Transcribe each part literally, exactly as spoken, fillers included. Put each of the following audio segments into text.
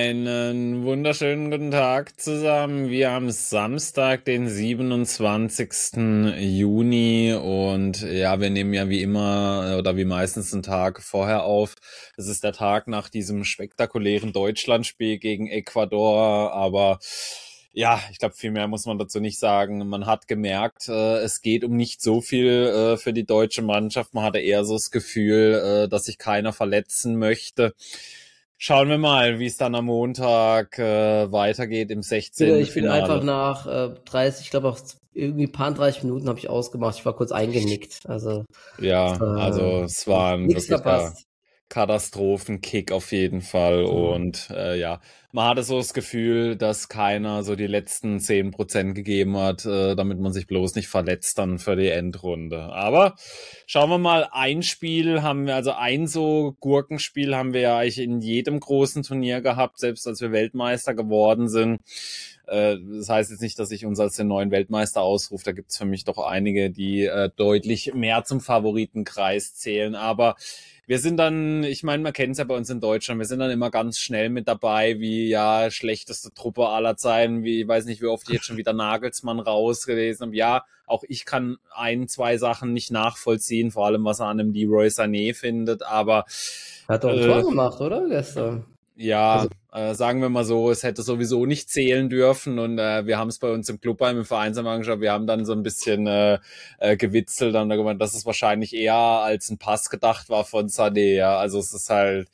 Einen wunderschönen guten Tag zusammen. Wir haben Samstag, den siebenundzwanzigsten Juni und ja, wir nehmen ja wie immer oder wie meistens einen Tag vorher auf. Es ist der Tag nach diesem spektakulären Deutschlandspiel gegen Ecuador, aber ja, ich glaube, viel mehr muss man dazu nicht sagen. Man hat gemerkt, äh, es geht um nicht so viel äh, für die deutsche Mannschaft. Man hatte eher so das Gefühl, äh, dass sich keiner verletzen möchte. Schauen wir mal, wie es dann am Montag äh, weitergeht im sechzehnten Ich bin Finale. einfach nach äh, dreißig, ich glaube auch irgendwie ein paar dreißig Minuten habe ich ausgemacht. Ich war kurz eingenickt. Also Ja, äh, also es war ein nichts wirklicher verpasst. Katastrophenkick auf jeden Fall. Mhm. Und äh, ja, man hatte so das Gefühl, dass keiner so die letzten zehn Prozent gegeben hat, äh, damit man sich bloß nicht verletzt dann für die Endrunde. Aber schauen wir mal, ein Spiel haben wir, also ein so Gurkenspiel haben wir ja eigentlich in jedem großen Turnier gehabt, selbst als wir Weltmeister geworden sind. Äh, das heißt jetzt nicht, dass ich uns als den neuen Weltmeister ausrufe. Da gibt es für mich doch einige, die äh, deutlich mehr zum Favoritenkreis zählen. Aber wir sind dann, ich meine, man kennt es ja bei uns in Deutschland, wir sind dann immer ganz schnell mit dabei, wie ja, schlechteste Truppe aller Zeiten, wie, ich weiß nicht, wie oft ich jetzt schon wieder Nagelsmann rausgelesen habe. Ja, auch ich kann ein, zwei Sachen nicht nachvollziehen, vor allem was er an einem Leroy Sané findet, aber Er hat doch ein äh, Tor gemacht, oder? Gestern. ja, Also, äh, sagen wir mal so, es hätte sowieso nicht zählen dürfen und äh, wir haben es bei uns im Clubheim, im Vereinsheim angeschaut, wir haben dann so ein bisschen äh, äh, gewitzelt und gemeint, dass es wahrscheinlich eher als ein Pass gedacht war von Sané, ja, also es ist halt,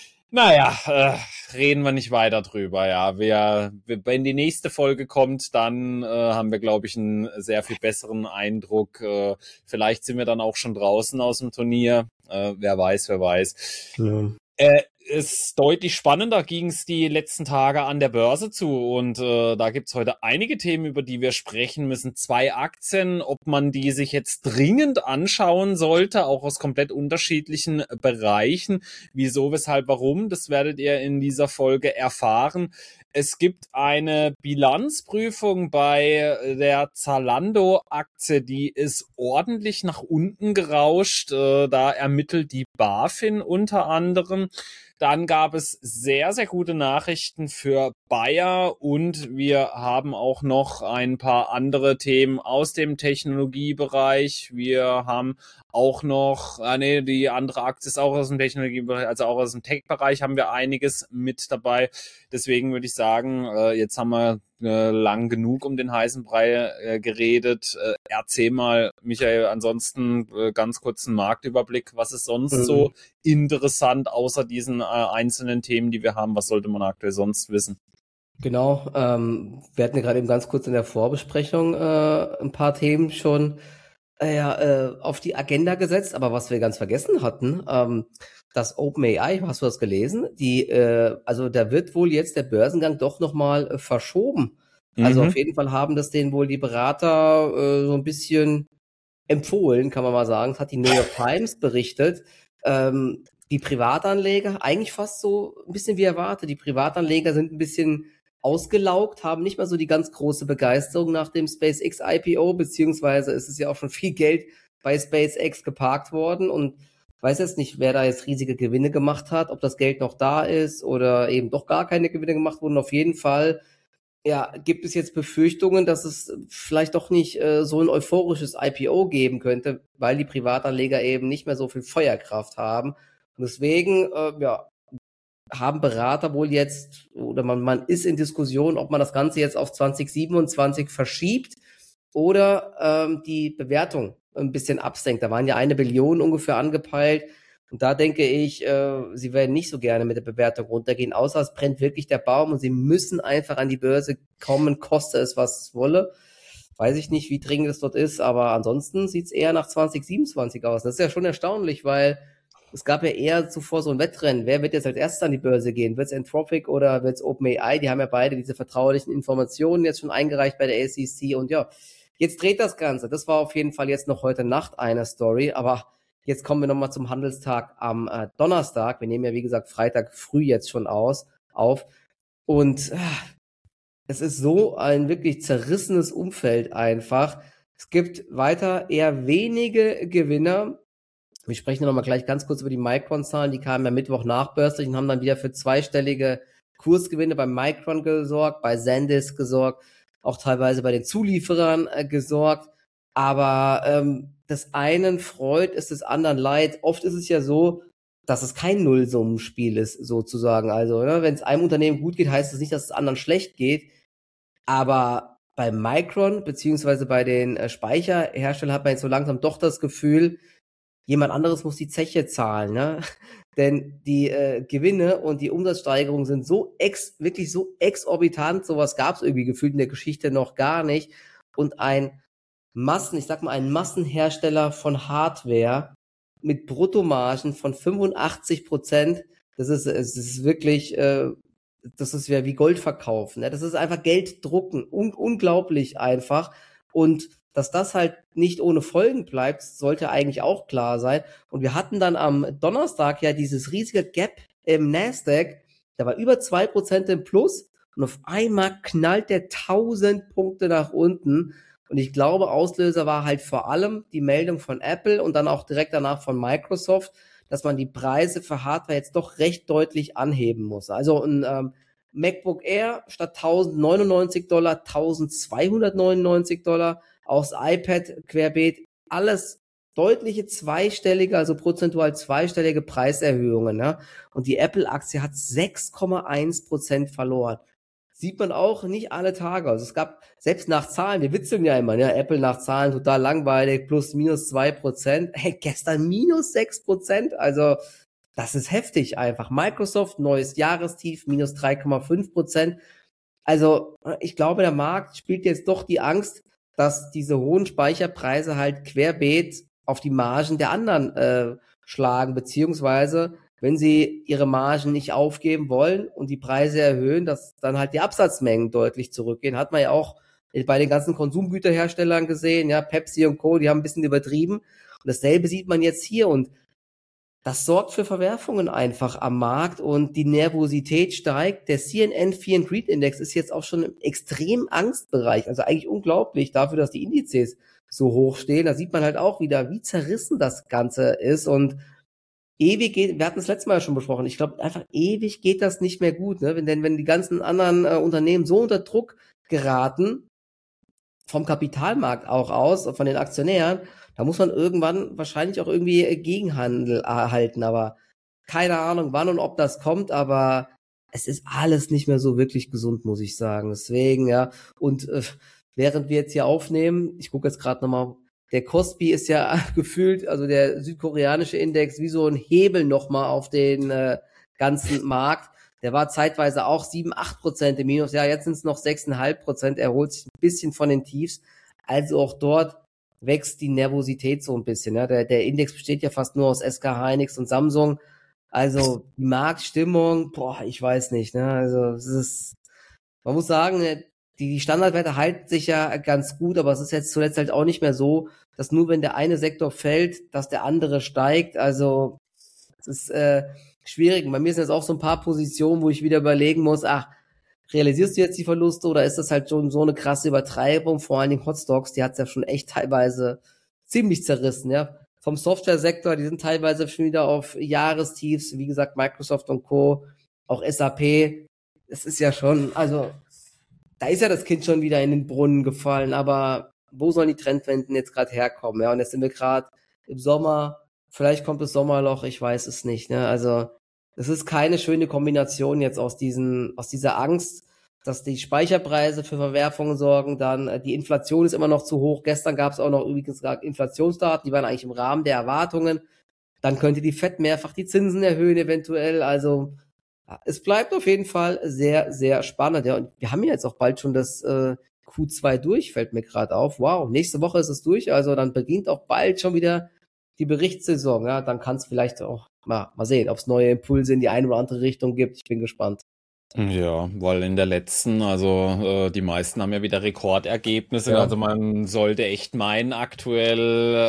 naja, äh, reden wir nicht weiter drüber, ja, wir, wir, wenn die nächste Folge kommt, dann äh, haben wir, glaube ich, einen sehr viel besseren Eindruck, äh, vielleicht sind wir dann auch schon draußen aus dem Turnier, äh, wer weiß, wer weiß. ja. Äh, ist deutlich spannender, ging es die letzten Tage an der Börse zu und äh, da gibt's heute einige Themen, über die wir sprechen müssen. Zwei Aktien, ob man die sich jetzt dringend anschauen sollte, auch aus komplett unterschiedlichen Bereichen. Wieso, weshalb, warum, das werdet ihr in dieser Folge erfahren. Es gibt eine Bilanzprüfung bei der Zalando-Aktie, die ist ordentlich nach unten gerauscht. Äh, da ermittelt die BaFin unter anderem. Dann gab es sehr, sehr gute Nachrichten für Bayer und wir haben auch noch ein paar andere Themen aus dem Technologiebereich. Wir haben auch noch, ah nee, die andere Aktie ist auch aus dem Technologiebereich, also auch aus dem Tech-Bereich haben wir einiges mit dabei. Deswegen würde ich sagen, äh, jetzt haben wir äh, lang genug um den heißen Brei äh, geredet. Äh, erzähl mal, Michael, ansonsten äh, ganz kurz einen Marktüberblick. Was ist sonst Mhm. so interessant, außer diesen äh, einzelnen Themen, die wir haben? Was sollte man aktuell sonst wissen? Genau, ähm, wir hatten ja gerade eben ganz kurz in der Vorbesprechung äh, ein paar Themen schon äh, ja, äh, auf die Agenda gesetzt, aber was wir ganz vergessen hatten, ähm, das OpenAI, hast du das gelesen? Die, äh, also da wird wohl jetzt der Börsengang doch nochmal äh, verschoben. Also Mhm. auf jeden Fall haben das denen wohl die Berater äh, so ein bisschen empfohlen, kann man mal sagen. Das hat die New York Times berichtet. Ähm, die Privatanleger, eigentlich fast so ein bisschen wie erwartet. Die Privatanleger sind ein bisschen ausgelaugt, haben nicht mehr so die ganz große Begeisterung nach dem SpaceX I P O, beziehungsweise ist es ja auch schon viel Geld bei SpaceX geparkt worden und weiß jetzt nicht, wer da jetzt riesige Gewinne gemacht hat, ob das Geld noch da ist oder eben doch gar keine Gewinne gemacht wurden. Auf jeden Fall, ja, gibt es jetzt Befürchtungen, dass es vielleicht doch nicht äh, so ein euphorisches I P O geben könnte, weil die Privatanleger eben nicht mehr so viel Feuerkraft haben. Und deswegen, äh, ja, haben Berater wohl jetzt, oder man, man ist in Diskussion, ob man das Ganze jetzt auf zwanzig siebenundzwanzig verschiebt oder ähm, die Bewertung ein bisschen absenkt. Da waren ja eine Billion ungefähr angepeilt. Und da denke ich, äh, sie werden nicht so gerne mit der Bewertung runtergehen, außer es brennt wirklich der Baum und sie müssen einfach an die Börse kommen, koste es, was es wolle. Weiß ich nicht, wie dringend es dort ist, aber ansonsten sieht es eher nach zwanzig siebenundzwanzig aus. Das ist ja schon erstaunlich, weil es gab ja eher zuvor so ein Wettrennen. Wer wird jetzt als erstes an die Börse gehen? Wird es Anthropic oder wird es OpenAI? Die haben ja beide diese vertraulichen Informationen jetzt schon eingereicht bei der S E C. Und ja, jetzt dreht das Ganze. Das war auf jeden Fall jetzt noch heute Nacht eine Story. Aber jetzt kommen wir nochmal zum Handelstag am äh, Donnerstag. Wir nehmen ja, wie gesagt, Freitag früh jetzt schon aus, auf. Und äh, es ist so ein wirklich zerrissenes Umfeld einfach. Es gibt weiter eher wenige Gewinner. Wir sprechen noch mal gleich ganz kurz über die Micron-Zahlen. Die kamen ja Mittwoch nachbörslich und haben dann wieder für zweistellige Kursgewinne bei Micron gesorgt, bei SanDisk gesorgt, auch teilweise bei den Zulieferern äh, gesorgt. Aber ähm, des einen freut, ist des anderen leid. Oft ist es ja so, dass es kein Nullsummenspiel ist, sozusagen. Also, ne, wenn es einem Unternehmen gut geht, heißt es nicht, dass es anderen schlecht geht. Aber bei Micron, beziehungsweise bei den äh, Speicherherstellern, hat man jetzt so langsam doch das Gefühl, jemand anderes muss die Zeche zahlen, ne? Denn die äh, Gewinne und die Umsatzsteigerungen sind so ex, wirklich so exorbitant, sowas gab es irgendwie gefühlt in der Geschichte noch gar nicht. Und ein Massen, ich sag mal, ein Massenhersteller von Hardware mit Bruttomargen von fünfundachtzig Prozent, das ist, es ist wirklich, äh, das ist ja wie Gold verkaufen, ne? Das ist einfach Geld drucken, Un- unglaublich einfach. Und dass das halt nicht ohne Folgen bleibt, sollte eigentlich auch klar sein. Und wir hatten dann am Donnerstag ja dieses riesige Gap im Nasdaq, da war über zwei Prozent im Plus und auf einmal knallt der tausend Punkte nach unten. Und ich glaube, Auslöser war halt vor allem die Meldung von Apple und dann auch direkt danach von Microsoft, dass man die Preise für Hardware jetzt doch recht deutlich anheben muss. Also ein ähm, MacBook Air statt tausendneunundneunzig Dollar, tausendzweihundertneunundneunzig Dollar, auch das iPad querbeet, alles deutliche zweistellige, also prozentual zweistellige Preiserhöhungen. Ne? Und die Apple-Aktie hat sechs Komma eins Prozent verloren. Sieht man auch nicht alle Tage. Also es gab, selbst nach Zahlen, wir witzeln ja immer, ne? Apple nach Zahlen total langweilig, plus minus zwei Prozent. Hey, gestern minus sechs Prozent, also das ist heftig einfach. Microsoft, neues Jahrestief, minus drei Komma fünf Prozent. Also ich glaube, der Markt spielt jetzt doch die Angst, dass diese hohen Speicherpreise halt querbeet auf die Margen der anderen äh, schlagen, beziehungsweise wenn sie ihre Margen nicht aufgeben wollen und die Preise erhöhen, dass dann halt die Absatzmengen deutlich zurückgehen. Hat man ja auch bei den ganzen Konsumgüterherstellern gesehen, ja, Pepsi und Co., die haben ein bisschen übertrieben. Und dasselbe sieht man jetzt hier und das sorgt für Verwerfungen einfach am Markt und die Nervosität steigt. Der C N N Fear and Greed Index ist jetzt auch schon im extremen Angstbereich. Also eigentlich unglaublich dafür, dass die Indizes so hoch stehen. Da sieht man halt auch wieder, wie zerrissen das Ganze ist und ewig geht, wir hatten es letztes Mal schon besprochen, ich glaube einfach ewig geht das nicht mehr gut, ne? Wenn, denn wenn die ganzen anderen äh, Unternehmen so unter Druck geraten, vom Kapitalmarkt auch aus, von den Aktionären, da muss man irgendwann wahrscheinlich auch irgendwie Gegenhandel erhalten, aber keine Ahnung, wann und ob das kommt, aber es ist alles nicht mehr so wirklich gesund, muss ich sagen. Deswegen, ja, und äh, während wir jetzt hier aufnehmen, ich gucke jetzt gerade nochmal, der Kospi ist ja gefühlt, also der südkoreanische Index, wie so ein Hebel nochmal auf den äh, ganzen Markt. Der war zeitweise auch sieben, acht Prozent im Minus. Ja, jetzt sind es noch sechs Komma fünf Prozent. Er holt sich ein bisschen von den Tiefs. Also auch dort wächst die Nervosität so ein bisschen. Ja. Der, der Index besteht ja fast nur aus S K Hynix und Samsung. Also die Marktstimmung, boah, ich weiß nicht. Ne? Also es ist, man muss sagen, die, die Standardwerte halten sich ja ganz gut, aber es ist jetzt zuletzt halt auch nicht mehr so, dass nur wenn der eine Sektor fällt, dass der andere steigt. Also es ist äh, schwierig. Und bei mir sind jetzt auch so ein paar Positionen, wo ich wieder überlegen muss, ach, realisierst du jetzt die Verluste oder ist das halt schon so eine krasse Übertreibung? Vor allen Dingen Hotstocks, die hat es ja schon echt teilweise ziemlich zerrissen, ja. Vom Software-Sektor, die sind teilweise schon wieder auf Jahrestiefs, wie gesagt, Microsoft und Co., auch S A P. Es ist ja schon, also da ist ja das Kind schon wieder in den Brunnen gefallen, aber wo sollen die Trendwenden jetzt gerade herkommen? Ja, und jetzt sind wir gerade im Sommer, vielleicht kommt das Sommerloch, ich weiß es nicht. Ne? Also es ist keine schöne Kombination jetzt aus diesen, aus dieser Angst, dass die Speicherpreise für Verwerfungen sorgen, dann äh, die Inflation ist immer noch zu hoch. Gestern gab es auch noch übrigens Inflationsdaten, die waren eigentlich im Rahmen der Erwartungen. Dann könnte die Fed mehrfach die Zinsen erhöhen eventuell. Also es bleibt auf jeden Fall sehr, sehr spannend. Ja, und wir haben ja jetzt auch bald schon das äh, Q zwei durch, fällt mir gerade auf. Wow, nächste Woche ist es durch, also dann beginnt auch bald schon wieder die Berichtssaison. Ja, dann kann es vielleicht auch mal, mal sehen, ob es neue Impulse in die eine oder andere Richtung gibt. Ich bin gespannt. Ja, weil in der letzten, also äh, die meisten haben ja wieder Rekordergebnisse, Ja. also man sollte echt meinen, aktuell,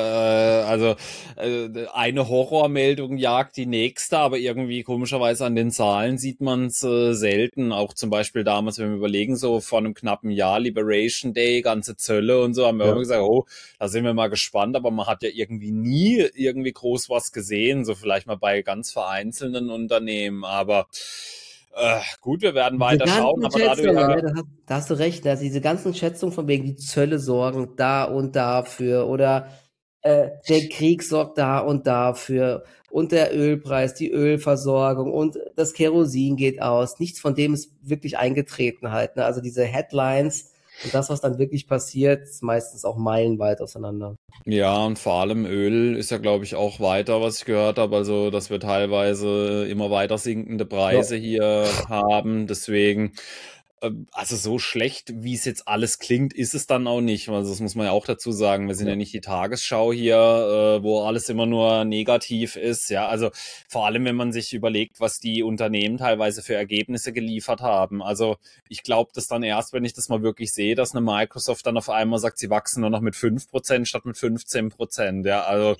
äh, also äh, eine Horrormeldung jagt die nächste, aber irgendwie komischerweise an den Zahlen sieht man es äh, selten, auch zum Beispiel damals, wenn wir überlegen, so vor einem knappen Jahr, Liberation Day, ganze Zölle und so, haben wir Ja. immer gesagt, oh, da sind wir mal gespannt, aber man hat ja irgendwie nie irgendwie groß was gesehen, so vielleicht mal bei ganz vereinzelten Unternehmen, aber Äh, gut, wir werden Diese weiter schauen, ganzen aber da du Schätzungen, ja ne, da hast, da hast du recht, ne, also diese ganzen Schätzungen von wegen die Zölle sorgen da und dafür oder äh, der Krieg sorgt da und dafür und der Ölpreis, die Ölversorgung und das Kerosin geht aus. Nichts von dem ist wirklich eingetreten halt. Ne? Also diese Headlines und das, was dann wirklich passiert, ist meistens auch meilenweit auseinander. Ja, und vor allem Öl ist ja, glaube ich, auch weiter, was ich gehört habe. Also, dass wir teilweise immer weiter sinkende Ja. Preise hier haben. Deswegen, ähm, also so schlecht, wie es jetzt alles klingt, ist es dann auch nicht. Also, das muss man ja auch dazu sagen. Wir sind ja Ja. nicht die Tagesschau hier, äh, wo alles immer nur negativ ist. Ja, also vor allem, wenn man sich überlegt, was die Unternehmen teilweise für Ergebnisse geliefert haben. Also, ich glaube das dann erst, wenn ich das mal wirklich sehe, dass eine Microsoft dann auf einmal sagt, sie wachsen nur noch mit fünf Prozent statt mit fünfzehn Prozent. Ja, also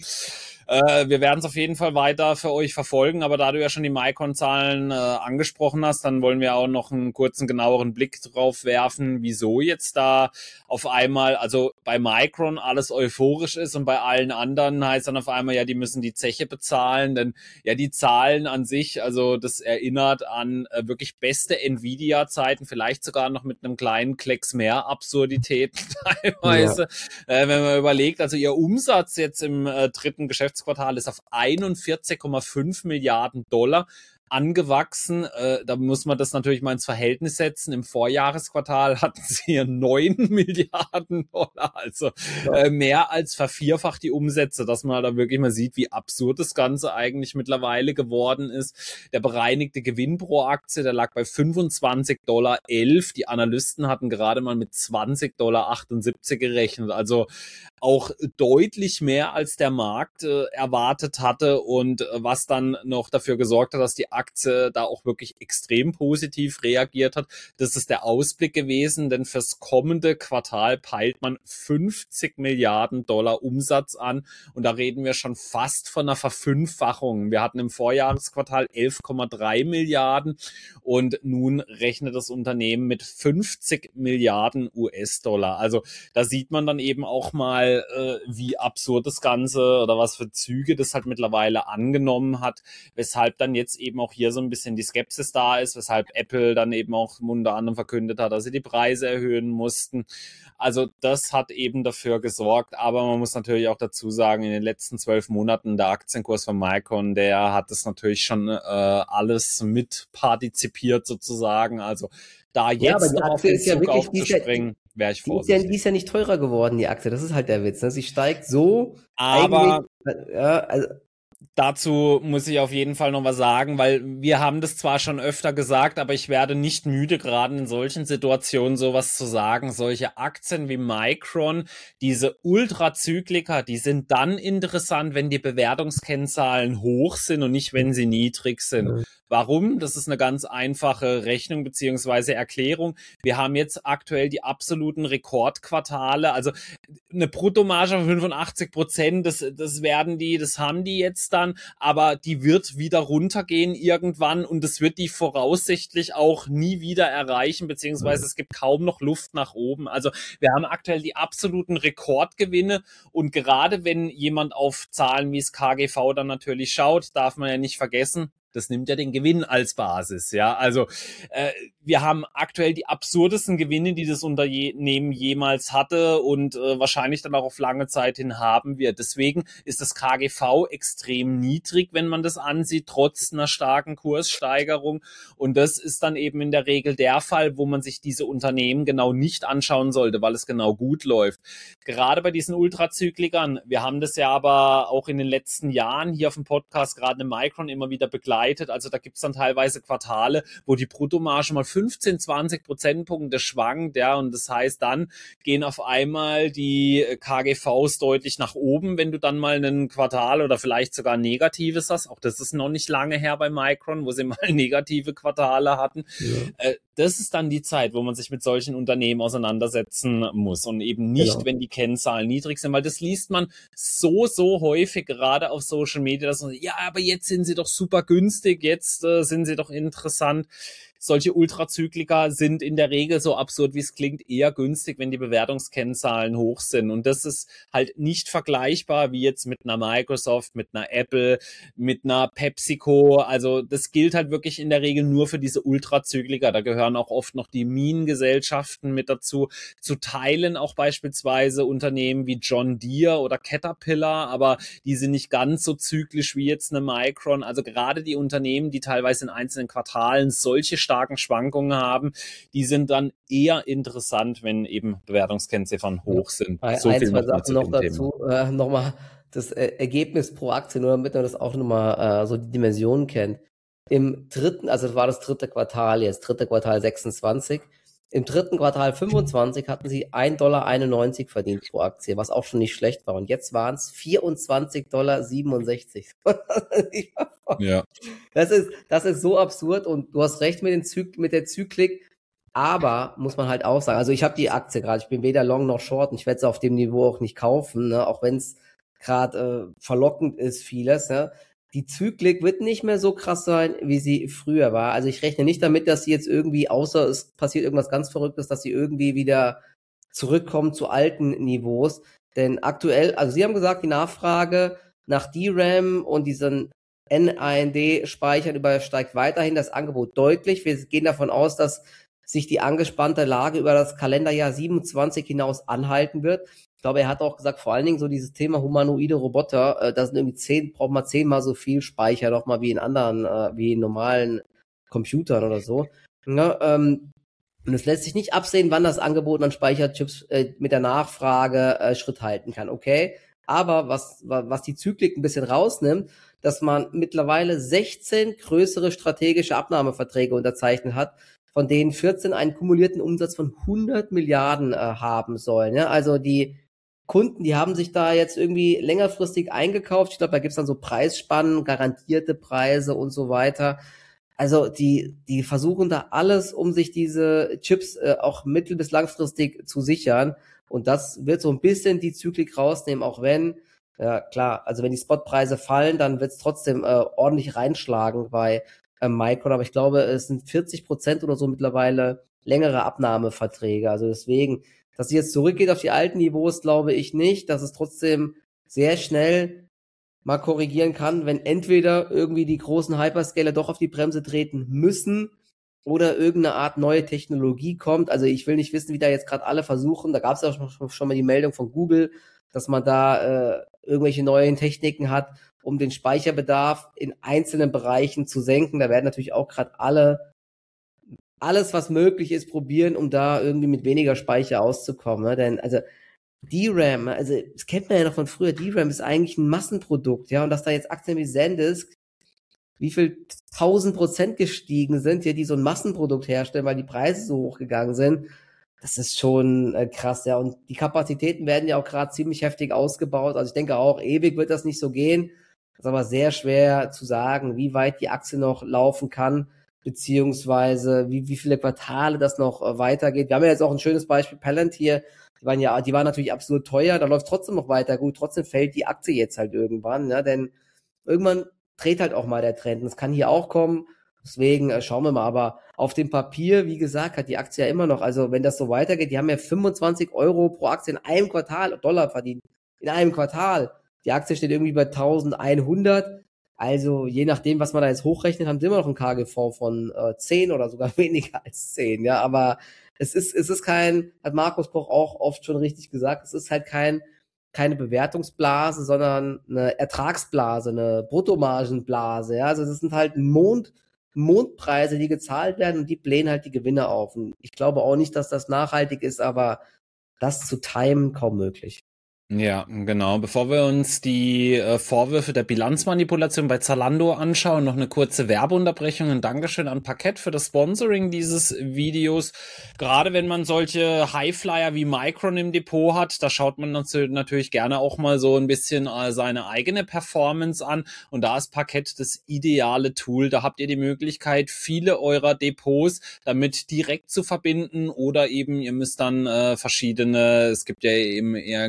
äh, wir werden es auf jeden Fall weiter für euch verfolgen, aber da du ja schon die Micron-Zahlen äh, angesprochen hast, dann wollen wir auch noch einen kurzen, genaueren Blick drauf werfen, wieso jetzt da auf einmal, also bei Micron alles euphorisch ist und bei allen anderen heißt dann auf einmal, ja, die müssen die Zeche bezahlen, denn ja, die Zahlen an sich, also das erinnert an äh, wirklich beste Nvidia-Zeiten, vielleicht sogar noch mit einem kleinen Klecks mehr Absurditäten teilweise. Ja. Äh, wenn man überlegt, also ihr Umsatz jetzt im äh, dritten Geschäftsquartal ist auf einundvierzig Komma fünf Milliarden Dollar angewachsen. Äh, da muss man das natürlich mal ins Verhältnis setzen. Im Vorjahresquartal hatten sie hier neun Milliarden Dollar, also Ja. äh, mehr als vervierfacht die Umsätze, dass man da wirklich mal sieht, wie absurd das Ganze eigentlich mittlerweile geworden ist. Der bereinigte Gewinn pro Aktie, der lag bei fünfundzwanzig Dollar elf. Die Analysten hatten gerade mal mit zwanzig Dollar achtundsiebzig gerechnet. Also auch deutlich mehr als der Markt äh, erwartet hatte und äh, was dann noch dafür gesorgt hat, dass die Aktie da auch wirklich extrem positiv reagiert hat. Das ist der Ausblick gewesen, denn fürs kommende Quartal peilt man fünfzig Milliarden Dollar Umsatz an und da reden wir schon fast von einer Verfünffachung. Wir hatten im Vorjahresquartal elf Komma drei Milliarden und nun rechnet das Unternehmen mit fünfzig Milliarden U S-Dollar. Also da sieht man dann eben auch mal, wie absurd das Ganze oder was für Züge das halt mittlerweile angenommen hat, weshalb dann jetzt eben auch hier so ein bisschen die Skepsis da ist, weshalb Apple dann eben auch unter anderem verkündet hat, dass sie die Preise erhöhen mussten. Also das hat eben dafür gesorgt, aber man muss natürlich auch dazu sagen, in den letzten zwölf Monaten der Aktienkurs von Micron, der hat das natürlich schon äh, alles mit partizipiert sozusagen, also da Ja, aber jetzt die noch auf Aktie den ist ja Zug wirklich, die ist ja, die, aufzuspringen, wäre ich die ist ja, die vorsichtig. ist ja nicht teurer geworden, die Aktie. Das ist halt der Witz. Ne? Sie steigt so eigentlich, Aber ja, also, dazu muss ich auf jeden Fall noch was sagen, weil wir haben das zwar schon öfter gesagt, aber ich werde nicht müde, gerade in solchen Situationen sowas zu sagen. Solche Aktien wie Micron, diese Ultrazyklika, die sind dann interessant, wenn die Bewertungskennzahlen hoch sind und nicht, wenn sie niedrig sind. Mhm. Warum? Das ist eine ganz einfache Rechnung beziehungsweise Erklärung. Wir haben jetzt aktuell die absoluten Rekordquartale, also eine Bruttomarge von fünfundachtzig Prozent, das, das werden die, das haben die jetzt dann, aber die wird wieder runtergehen irgendwann und das wird die voraussichtlich auch nie wieder erreichen, beziehungsweise es gibt kaum noch Luft nach oben. Also wir haben aktuell die absoluten Rekordgewinne und gerade wenn jemand auf Zahlen wie das K G V dann natürlich schaut, darf man ja nicht vergessen, das nimmt ja den Gewinn als Basis, ja. Also äh, wir haben aktuell die absurdesten Gewinne, die das Unternehmen jemals hatte und äh, wahrscheinlich dann auch auf lange Zeit hin haben wird. Deswegen ist das K G V extrem niedrig, wenn man das ansieht, trotz einer starken Kurssteigerung. Und das ist dann eben in der Regel der Fall, wo man sich diese Unternehmen genau nicht anschauen sollte, weil es genau gut läuft. Gerade bei diesen Ultrazyklikern, wir haben das ja aber auch in den letzten Jahren hier auf dem Podcast, gerade in Micron, immer wieder begleitet. Also da gibt es dann teilweise Quartale, wo die Bruttomarge mal fünfzehn, zwanzig Prozentpunkte schwankt, ja, und das heißt, dann gehen auf einmal die K G Vs deutlich nach oben, wenn du dann mal einen Quartal oder vielleicht sogar Negatives hast. Auch das ist noch nicht lange her bei Micron, wo sie mal negative Quartale hatten. Ja. Das ist dann die Zeit, wo man sich mit solchen Unternehmen auseinandersetzen muss und eben nicht, genau, wenn die Kennzahlen niedrig sind, weil das liest man so, so häufig, gerade auf Social Media, dass man, ja, aber jetzt sind sie doch super günstig, jetzt äh, sind sie doch interessant. solche Ultrazyklika sind in der Regel, so absurd wie es klingt, eher günstig, wenn die Bewertungskennzahlen hoch sind. Und das ist halt nicht vergleichbar wie jetzt mit einer Microsoft, mit einer Apple, mit einer PepsiCo. Also das gilt halt wirklich in der Regel nur für diese Ultrazyklika. Da gehören auch oft noch die Minengesellschaften mit dazu. Zu Teilen auch beispielsweise Unternehmen wie John Deere oder Caterpillar, aber die sind nicht ganz so zyklisch wie jetzt eine Micron. Also gerade die Unternehmen, die teilweise in einzelnen Quartalen solche starken Schwankungen haben, die sind dann eher interessant, wenn eben Bewertungskennziffern hoch sind. Ein, So ein, viel zwei noch mal Sachen zu noch dem dazu. Äh, nochmal das äh, Ergebnis pro Aktie, nur damit man das auch nochmal äh, so die Dimensionen kennt. Im dritten, also das war das dritte Quartal jetzt, dritte Quartal sechsundzwanzig. Im dritten Quartal fünfundzwanzig hatten sie ein Komma einundneunzig Dollar verdient pro Aktie, was auch schon nicht schlecht war. Und jetzt waren es vierundzwanzig Komma siebenundsechzig Dollar. Ja. Das ist, das ist so absurd und du hast recht mit, den Zyk mit der Zyklik, aber muss man halt auch sagen, also ich habe die Aktie gerade, ich bin weder long noch short und ich werde es auf dem Niveau auch nicht kaufen, ne, auch wenn es gerade äh, verlockend ist vieles. Ne. Die Zyklik wird nicht mehr so krass sein, wie sie früher war. Also ich rechne nicht damit, dass sie jetzt irgendwie, außer es passiert irgendwas ganz Verrücktes, dass sie irgendwie wieder zurückkommen zu alten Niveaus. Denn aktuell, also sie haben gesagt, die Nachfrage nach D RAM und diesen N A N D-Speichern übersteigt weiterhin das Angebot deutlich. Wir gehen davon aus, dass sich die angespannte Lage über das Kalenderjahr siebenundzwanzig hinaus anhalten wird. Ich glaube, er hat auch gesagt, vor allen Dingen so dieses Thema humanoide Roboter, äh, da sind irgendwie zehn, braucht man zehnmal so viel Speicher nochmal wie in anderen, äh, wie in normalen Computern oder so. Ja, ähm, und es lässt sich nicht absehen, wann das Angebot an Speicherchips äh, mit der Nachfrage äh, Schritt halten kann, okay? Aber was, was die Zyklik ein bisschen rausnimmt, dass man mittlerweile sechzehn größere strategische Abnahmeverträge unterzeichnet hat, von denen vierzehn einen kumulierten Umsatz von hundert Milliarden äh, haben sollen. Ja? Also die Kunden, die haben sich da jetzt irgendwie längerfristig eingekauft. Ich glaube, da gibt's dann so Preisspannen, garantierte Preise und so weiter. Also die die versuchen da alles, um sich diese Chips äh, auch mittel- bis langfristig zu sichern. Und das wird so ein bisschen die Zyklik rausnehmen, auch wenn, ja klar, also wenn die Spotpreise fallen, dann wird's trotzdem äh, ordentlich reinschlagen bei äh, Micron. Aber ich glaube, es sind vierzig Prozent oder so mittlerweile längere Abnahmeverträge. Also deswegen, dass sie jetzt zurückgeht auf die alten Niveaus, glaube ich nicht. Dass es trotzdem sehr schnell mal korrigieren kann, wenn entweder irgendwie die großen Hyperscaler doch auf die Bremse treten müssen oder irgendeine Art neue Technologie kommt. Also ich will nicht wissen, wie da jetzt gerade alle versuchen. Da gab es ja schon, schon mal die Meldung von Google, dass man da äh, irgendwelche neuen Techniken hat, um den Speicherbedarf in einzelnen Bereichen zu senken. Da werden natürlich auch gerade alle alles, was möglich ist, probieren, um da irgendwie mit weniger Speicher auszukommen. Ne? Denn also D RAM, also das kennt man ja noch von früher, D RAM ist eigentlich ein Massenprodukt, ja, und dass da jetzt Aktien wie SanDisk wie viel tausend Prozent gestiegen sind, ja, die so ein Massenprodukt herstellen, weil die Preise so hoch gegangen sind, das ist schon äh, krass, ja, und die Kapazitäten werden ja auch gerade ziemlich heftig ausgebaut, also ich denke auch, ewig wird das nicht so gehen, das ist aber sehr schwer zu sagen, wie weit die Aktie noch laufen kann, beziehungsweise wie, wie viele Quartale das noch äh, weitergeht. Wir haben ja jetzt auch ein schönes Beispiel, Palantir, die waren ja, die waren natürlich absolut teuer, da läuft trotzdem noch weiter gut, trotzdem fällt die Aktie jetzt halt irgendwann, ne, denn irgendwann dreht halt auch mal der Trend, und das kann hier auch kommen, deswegen äh, schauen wir mal, aber auf dem Papier, wie gesagt, hat die Aktie ja immer noch, also wenn das so weitergeht, die haben ja fünfundzwanzig Euro pro Aktie in einem Quartal, Dollar verdient, in einem Quartal, die Aktie steht irgendwie bei eintausendeinhundert, also je nachdem, was man da jetzt hochrechnet, haben sie immer noch ein K G V von äh, zehn oder sogar weniger als zehn, ja, aber es ist, es ist kein, hat Markus Koch auch oft schon richtig gesagt, es ist halt kein, keine Bewertungsblase, sondern eine Ertragsblase, eine Bruttomargenblase, ja, also es sind halt Mond, Mondpreise, die gezahlt werden, und die blähen halt die Gewinne auf, und ich glaube auch nicht, dass das nachhaltig ist, aber das zu timen kaum möglich. Ja, genau. Bevor wir uns die äh, Vorwürfe der Bilanzmanipulation bei Zalando anschauen, noch eine kurze Werbeunterbrechung. Ein Dankeschön an Parkett für das Sponsoring dieses Videos. Gerade wenn man solche Highflyer wie Micron im Depot hat, da schaut man natürlich gerne auch mal so ein bisschen äh, seine eigene Performance an. Und da ist Parkett das ideale Tool. Da habt ihr die Möglichkeit, viele eurer Depots damit direkt zu verbinden, oder eben ihr müsst dann äh, verschiedene, es gibt ja eben irgendwelche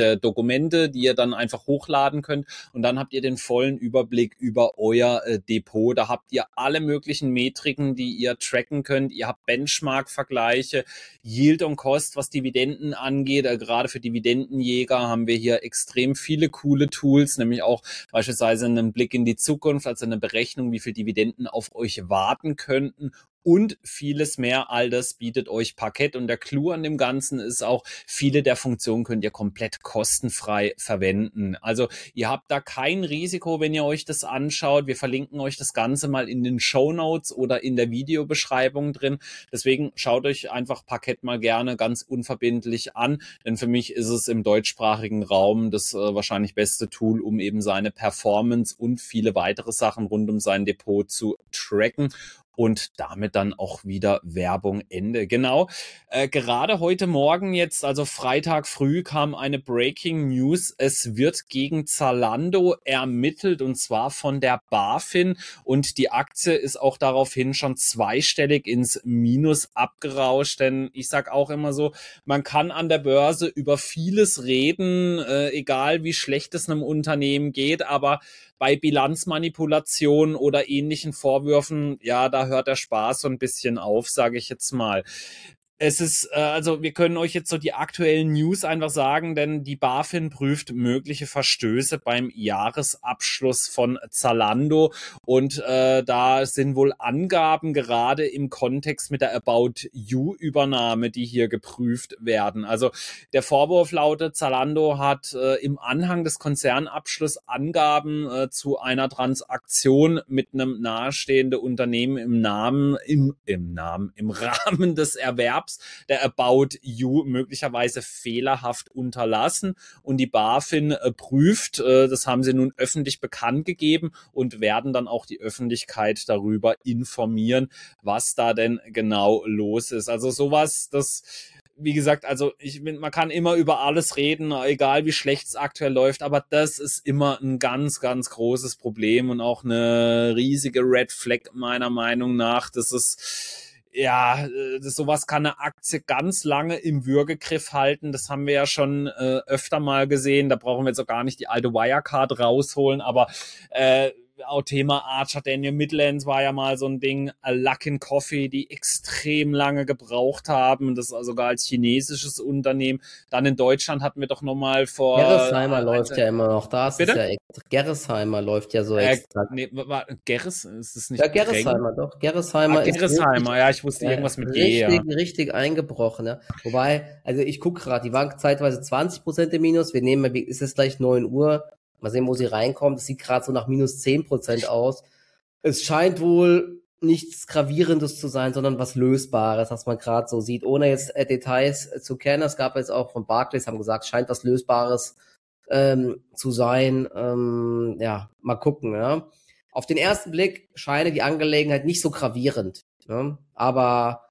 irgendwelche Dokumente, die ihr dann einfach hochladen könnt und dann habt ihr den vollen Überblick über euer äh, Depot. Da habt ihr alle möglichen Metriken, die ihr tracken könnt. Ihr habt Benchmark-Vergleiche, Yield und Cost, was Dividenden angeht. Äh, gerade für Dividendenjäger haben wir hier extrem viele coole Tools, nämlich auch beispielsweise einen Blick in die Zukunft, also eine Berechnung, wie viel Dividenden auf euch warten könnten und vieles mehr. All das bietet euch Parkett und der Clou an dem Ganzen ist auch, viele der Funktionen könnt ihr komplett kostenfrei verwenden. Also ihr habt da kein Risiko, wenn ihr euch das anschaut. Wir verlinken euch das Ganze mal in den Shownotes oder in der Videobeschreibung drin. Deswegen schaut euch einfach Parkett mal gerne ganz unverbindlich an, denn für mich ist es im deutschsprachigen Raum das äh, wahrscheinlich beste Tool, um eben seine Performance und viele weitere Sachen rund um sein Depot zu tracken. Und damit dann auch wieder Werbung Ende. Genau, äh, gerade heute Morgen jetzt, also Freitag früh, kam eine Breaking News. Es wird gegen Zalando ermittelt und zwar von der BaFin und die Aktie ist auch daraufhin schon zweistellig ins Minus abgerauscht, denn ich sag auch immer so, man kann an der Börse über vieles reden, äh, egal wie schlecht es einem Unternehmen geht, aber bei Bilanzmanipulation oder ähnlichen Vorwürfen, ja, da hört der Spaß so ein bisschen auf, sage ich jetzt mal. Es ist, äh, also wir können euch jetzt so die aktuellen News einfach sagen, denn die BaFin prüft mögliche Verstöße beim Jahresabschluss von Zalando und äh, da sind wohl Angaben gerade im Kontext mit der About You-Übernahme, die hier geprüft werden. Also der Vorwurf lautet, Zalando hat äh, im Anhang des Konzernabschlusses Angaben äh, zu einer Transaktion mit einem nahestehenden Unternehmen im Namen, im, im Namen, im Rahmen des Erwerbs der About You möglicherweise fehlerhaft unterlassen und die BaFin äh, prüft, äh, das haben sie nun öffentlich bekannt gegeben und werden dann auch die Öffentlichkeit darüber informieren, was da denn genau los ist. Also sowas, das wie gesagt, also ich man kann immer über alles reden, egal wie schlecht es aktuell läuft, aber das ist immer ein ganz, ganz großes Problem und auch eine riesige Red Flag meiner Meinung nach. Das ist ja, das, sowas kann eine Aktie ganz lange im Würgegriff halten. Das haben wir ja schon äh, öfter mal gesehen. Da brauchen wir jetzt auch gar nicht die alte Wirecard rausholen, aber äh, auch Thema Archer Daniel Midlands war ja mal so ein Ding, Luckin Coffee, die extrem lange gebraucht haben, das also sogar als chinesisches Unternehmen. Dann in Deutschland hatten wir doch nochmal vor... Gerresheimer äh, läuft ja immer noch, da ist es Bitte? ja extra. Gerresheimer läuft ja so Äh, extra. nee, war, Gerres? Ist das nicht Ja, Drängen? Gerresheimer, doch. Ah, Gerresheimer ist wirklich, Gerresheimer, ja, ich wusste ja, irgendwas mit G, ja. richtig, richtig eingebrochen, ja. Wobei, also ich gucke gerade, die waren zeitweise zwanzig Prozent im Minus. Wir nehmen, mal, ist jetzt gleich neun Uhr. Mal sehen, wo sie reinkommt. Das sieht gerade so nach minus zehn Prozent aus. Es scheint wohl nichts Gravierendes zu sein, sondern was Lösbares, was man gerade so sieht, ohne jetzt äh, Details äh, zu kennen. Es gab jetzt auch von Barclays, haben gesagt, scheint was Lösbares ähm, zu sein. Ähm, ja, mal gucken. Ja. Auf den ersten Blick scheine die Angelegenheit nicht so gravierend, ja, aber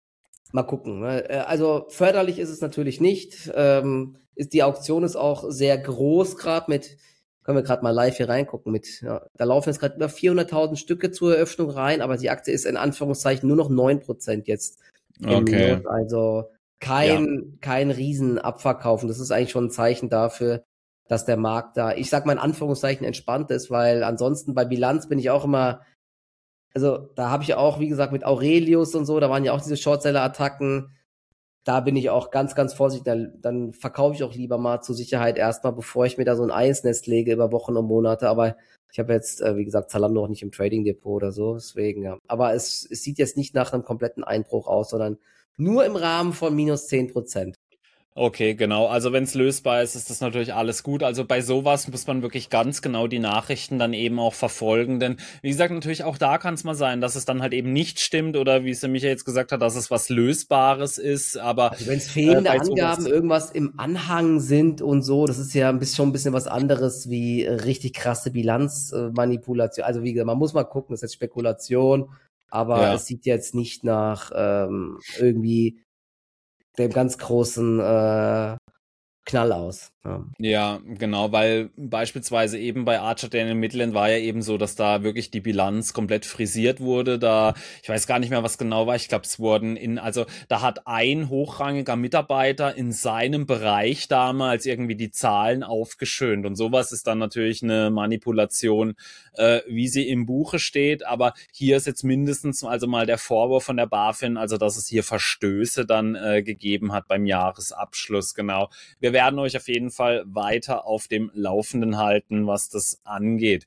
mal gucken. Ne. Also förderlich ist es natürlich nicht. Ähm, ist, die Auktion ist auch sehr groß gerade mit, können wir gerade mal live hier reingucken, mit, ja, da laufen jetzt gerade über vierhunderttausend Stücke zur Eröffnung rein, aber die Aktie ist in Anführungszeichen nur noch neun Prozent jetzt im Okay. Minus, also kein, kein Riesenabverkaufen. Das ist eigentlich schon ein Zeichen dafür, dass der Markt da, ich sag mal in Anführungszeichen, entspannt ist, weil ansonsten bei Bilanz bin ich auch immer, also da habe ich auch, wie gesagt, mit Aurelius und so, da waren ja auch diese Shortseller-Attacken, da bin ich auch ganz, ganz vorsichtig, dann, dann verkaufe ich auch lieber mal zur Sicherheit erstmal, bevor ich mir da so ein Eisnest lege über Wochen und Monate, aber ich habe jetzt, äh, wie gesagt, Zalando auch nicht im Trading-Depot oder so, deswegen, ja. Aber es, es sieht jetzt nicht nach einem kompletten Einbruch aus, sondern nur im Rahmen von minus zehn Prozent. Okay, genau. Also wenn es lösbar ist, ist das natürlich alles gut. Also bei sowas muss man wirklich ganz genau die Nachrichten dann eben auch verfolgen. Denn wie gesagt, natürlich auch da kann es mal sein, dass es dann halt eben nicht stimmt oder wie es der Michael jetzt gesagt hat, dass es was Lösbares ist. Aber Also wenn es äh, fehlende bei Angaben sowas, irgendwas im Anhang sind und so, das ist ja ein bisschen, schon ein bisschen was anderes wie äh, richtig krasse Bilanzmanipulation. Also wie gesagt, man muss mal gucken, das ist jetzt Spekulation, aber ja. es sieht jetzt nicht nach ähm, irgendwie dem ganz großen äh, Knall aus. Ja. Ja, genau, weil beispielsweise eben bei Archer Daniel Midland war ja eben so, dass da wirklich die Bilanz komplett frisiert wurde. Da, ich weiß gar nicht mehr, was genau war. Ich glaube, es wurden in, also da hat ein hochrangiger Mitarbeiter in seinem Bereich damals irgendwie die Zahlen aufgeschönt. Und sowas ist dann natürlich eine Manipulation, äh, wie sie im Buche steht. Aber hier ist jetzt mindestens also mal der Vorwurf von der BaFin, also dass es hier Verstöße dann äh, gegeben hat beim Jahresabschluss, genau. Wir werden euch auf jeden Fall weiter auf dem Laufenden halten, was das angeht.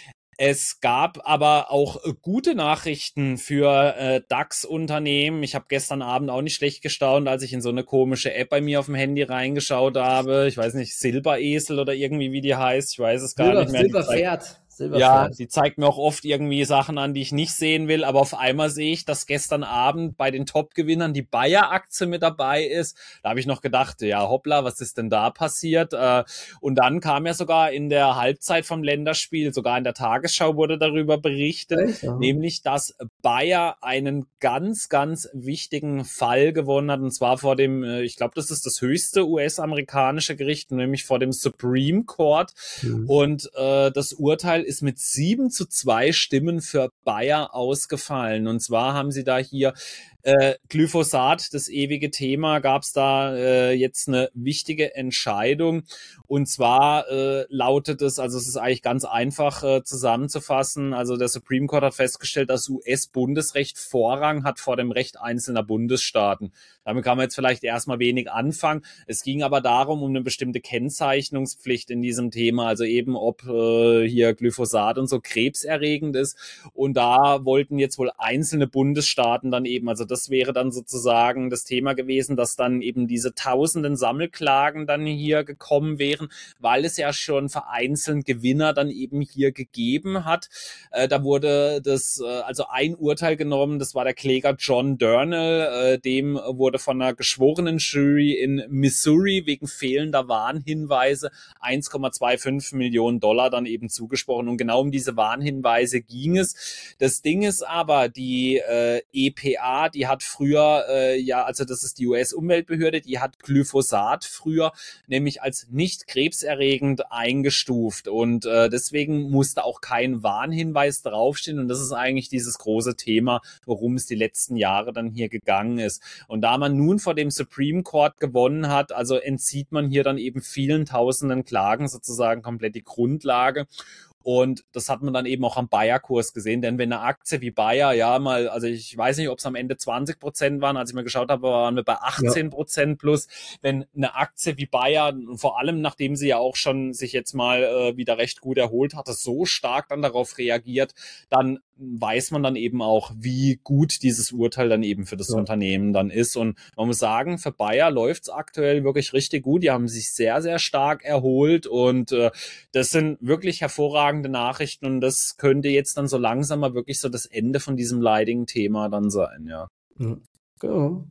Es gab aber auch gute Nachrichten für äh, DAX-Unternehmen. Ich habe gestern Abend auch nicht schlecht gestaunt, als ich in so eine komische App bei mir auf dem Handy reingeschaut habe. Ich weiß nicht, Silberesel oder irgendwie wie die heißt. Ich weiß es gar Silber, nicht mehr. Silberpferd. Ja, Silberpferd. die zeigt mir auch oft irgendwie Sachen an, die ich nicht sehen will, aber auf einmal sehe ich, dass gestern Abend bei den Top-Gewinnern die Bayer-Aktie mit dabei ist. Da habe ich noch gedacht, ja hoppla, was ist denn da passiert? Und dann kam ja sogar in der Halbzeit vom Länderspiel, sogar in der Tagesschau wurde darüber berichtet, Echt? Ja. nämlich, dass Bayer einen ganz, ganz wichtigen Fall gewonnen hat, und zwar vor dem, ich glaube, das ist das höchste U S-amerikanische Gericht, nämlich vor dem Supreme Court. Hm. Und äh, das Urteil ist mit sieben zu zwei Stimmen für Bayer ausgefallen. Und zwar haben sie da hier äh, Glyphosat, das ewige Thema, gab es da äh, jetzt eine wichtige Entscheidung. Und zwar äh, lautet es, also es ist eigentlich ganz einfach äh, zusammenzufassen, also der Supreme Court hat festgestellt, dass U S-Bundesrecht Vorrang hat vor dem Recht einzelner Bundesstaaten. Damit kann man jetzt vielleicht erstmal wenig anfangen. Es ging aber darum, um eine bestimmte Kennzeichnungspflicht in diesem Thema, also eben ob äh, hier Glyphosat und so krebserregend ist. Und da wollten jetzt wohl einzelne Bundesstaaten dann eben, also das wäre dann sozusagen das Thema gewesen, dass dann eben diese tausenden Sammelklagen dann hier gekommen wären, weil es ja schon vereinzelt Gewinner dann eben hier gegeben hat. Äh, da wurde das, äh, also ein Urteil genommen, das war der Kläger John Durnell, äh, dem wurde von einer geschworenen Jury in Missouri wegen fehlender Warnhinweise eins Komma fünfundzwanzig Millionen Dollar dann eben zugesprochen. Und genau um diese Warnhinweise ging es. Das Ding ist aber, die äh, E P A, die hat früher, äh, ja, also das ist die U S-Umweltbehörde, die hat Glyphosat früher nämlich als nicht krebserregend eingestuft. Und äh, deswegen musste auch kein Warnhinweis draufstehen. Und das ist eigentlich dieses große Thema, worum es die letzten Jahre dann hier gegangen ist. Und da man nun vor dem Supreme Court gewonnen hat, also entzieht man hier dann eben vielen tausenden Klagen sozusagen komplett die Grundlage. Und das hat man dann eben auch am Bayer-Kurs gesehen, denn wenn eine Aktie wie Bayer, ja mal, also ich weiß nicht, ob es am Ende zwanzig Prozent waren, als ich mir geschaut habe, waren wir bei achtzehn Prozent plus. Wenn eine Aktie wie Bayer, vor allem nachdem sie ja auch schon sich jetzt mal äh, wieder recht gut erholt hatte, so stark dann darauf reagiert, dann weiß man dann eben auch, wie gut dieses Urteil dann eben für das ja. Unternehmen dann ist. Und man muss sagen, für Bayer läuft es aktuell wirklich richtig gut. Die haben sich sehr, sehr stark erholt und äh, das sind wirklich hervorragende Nachrichten und das könnte jetzt dann so langsam mal wirklich so das Ende von diesem leidigen Thema dann sein, ja. Mhm. Genau.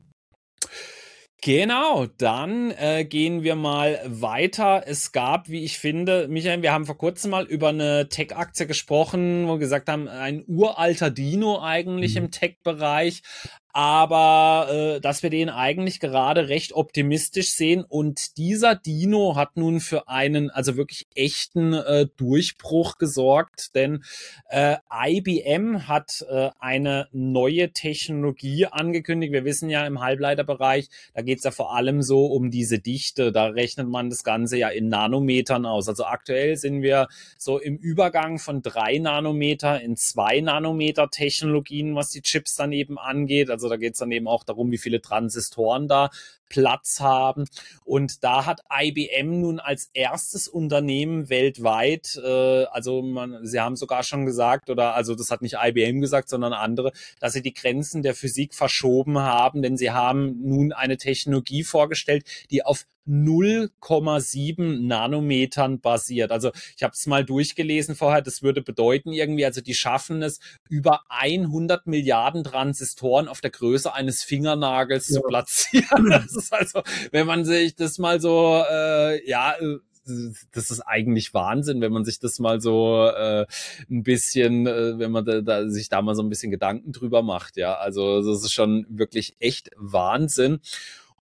Genau, dann äh, gehen wir mal weiter. Es gab, wie ich finde, Michael, wir haben vor kurzem mal über eine Tech-Aktie gesprochen, wo wir gesagt haben, ein uralter Dino eigentlich mhm. im Tech-Bereich, aber äh, dass wir den eigentlich gerade recht optimistisch sehen und dieser Dino hat nun für einen also wirklich echten äh, Durchbruch gesorgt, denn äh, I B M hat äh, eine neue Technologie angekündigt. Wir wissen ja im Halbleiterbereich, da geht es ja vor allem so um diese Dichte, da rechnet man das Ganze ja in Nanometern aus. Also aktuell sind wir so im Übergang von drei Nanometer in zwei Nanometer Technologien, was die Chips dann eben angeht. Also da geht es dann eben auch darum, wie viele Transistoren da Platz haben. Und da hat I B M nun als erstes Unternehmen weltweit, äh, also man, sie haben sogar schon gesagt, oder also das hat nicht I B M gesagt, sondern andere, dass sie die Grenzen der Physik verschoben haben, denn sie haben nun eine Technologie vorgestellt, die auf null Komma sieben Nanometern basiert. Also ich habe es mal durchgelesen vorher, das würde bedeuten irgendwie, also die schaffen es, über hundert Milliarden Transistoren auf der Größe eines Fingernagels ja. zu platzieren. Das ist also, wenn man sich das mal so, äh, ja, das ist eigentlich Wahnsinn, wenn man sich das mal so äh, ein bisschen, äh, wenn man da, da, sich da mal so ein bisschen Gedanken drüber macht. Ja, also das ist schon wirklich echt Wahnsinn.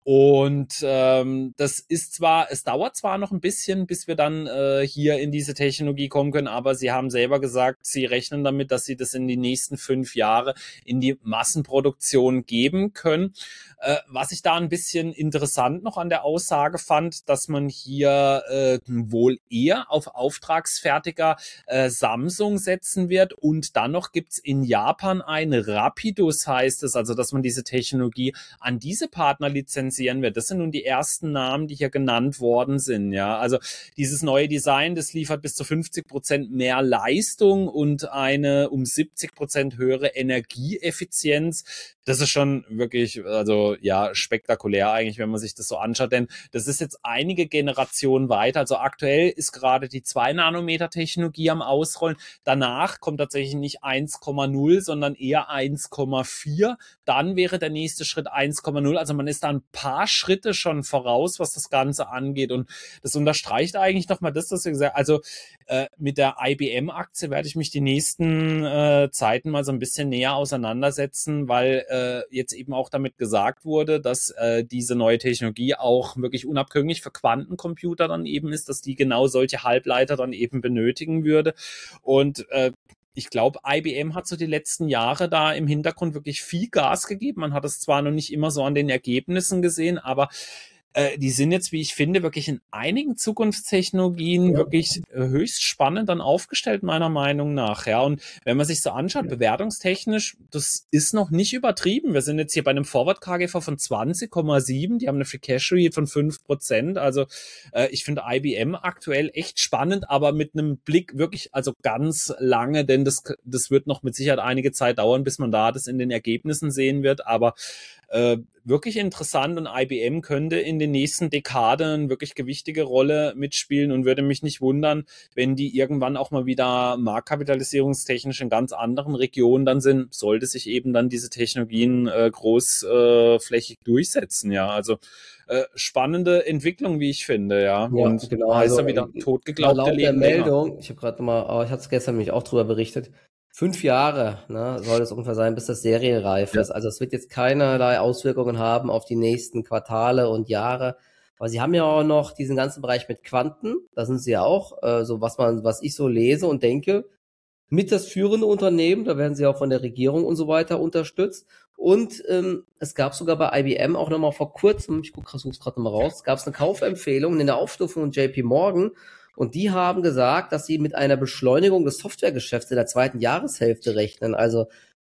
Und ähm, das ist zwar, es dauert zwar noch ein bisschen, bis wir dann äh, hier in diese Technologie kommen können, aber sie haben selber gesagt, sie rechnen damit, dass sie das in die nächsten fünf Jahre in die Massenproduktion geben können. Äh, was ich da ein bisschen interessant noch an der Aussage fand, dass man hier äh, wohl eher auf Auftragsfertiger äh, Samsung setzen wird, und dann noch gibt's in Japan ein Rapidus, heißt es, also dass man diese Technologie an diese Partner lizenzieren wird. Das sind nun die ersten Namen, die hier genannt worden sind. Ja, also dieses neue Design, das liefert bis zu fünfzig Prozent mehr Leistung und eine um siebzig Prozent höhere Energieeffizienz. Das ist schon wirklich, also ja, spektakulär eigentlich, wenn man sich das so anschaut, denn das ist jetzt einige Generationen weiter. Also aktuell ist gerade die zwei Nanometer Technologie am Ausrollen. Danach kommt tatsächlich nicht eins Komma null, sondern eher eins Komma vier. Dann wäre der nächste Schritt eins Komma null. Also man ist da ein paar Schritte schon voraus, was das Ganze angeht. Und das unterstreicht eigentlich nochmal das, was wir gesagt haben. Also äh, mit der I B M-Aktie werde ich mich die nächsten äh, Zeiten mal so ein bisschen näher auseinandersetzen, weil äh, jetzt eben auch damit gesagt wurde, dass äh, diese neue Technologie auch wirklich unabkömmlich für Quantencomputer dann eben ist, dass die genau solche Halbleiter dann eben benötigen würde. Und äh, ich glaube, I B M hat so die letzten Jahre da im Hintergrund wirklich viel Gas gegeben. Man hat es zwar noch nicht immer so an den Ergebnissen gesehen, aber äh, die sind jetzt, wie ich finde, wirklich in einigen Zukunftstechnologien ja. wirklich äh, höchst spannend dann aufgestellt, meiner Meinung nach. Ja, und wenn man sich so anschaut, ja. bewertungstechnisch, das ist noch nicht übertrieben. Wir sind jetzt hier bei einem Forward-K G V von zwanzig Komma sieben, die haben eine Free-Cash-Rate von fünf Prozent. Also äh, ich finde I B M aktuell echt spannend, aber mit einem Blick wirklich, also ganz lange, denn das, das wird noch mit Sicherheit einige Zeit dauern, bis man da das in den Ergebnissen sehen wird, aber Äh, wirklich interessant, und I B M könnte in den nächsten Dekaden eine wirklich gewichtige Rolle mitspielen und würde mich nicht wundern, wenn die irgendwann auch mal wieder marktkapitalisierungstechnisch in ganz anderen Regionen dann sind, sollte sich eben dann diese Technologien äh, großflächig äh, durchsetzen, ja, also äh, spannende Entwicklung, wie ich finde, ja, ja und genau, heißt also ja wieder totgeglaubte laut der Leben Meldung, länger. ich habe gerade mal, aber ich hatte es gestern nämlich auch drüber berichtet, Fünf Jahre ne, soll es ungefähr sein, bis das serienreif ja. ist. Also es wird jetzt keinerlei Auswirkungen haben auf die nächsten Quartale und Jahre. Aber sie haben ja auch noch diesen ganzen Bereich mit Quanten. Da sind sie ja auch, äh, so was man, was ich so lese und denke, mit das führende Unternehmen. Da werden sie auch von der Regierung und so weiter unterstützt. Und ähm, es gab sogar bei I B M auch nochmal vor kurzem, ich gucke gerade nochmal raus, gab es eine Kaufempfehlung in der Aufstufung von J P Morgan. Und die haben gesagt, dass sie mit einer Beschleunigung des Softwaregeschäfts in der zweiten Jahreshälfte rechnen. Also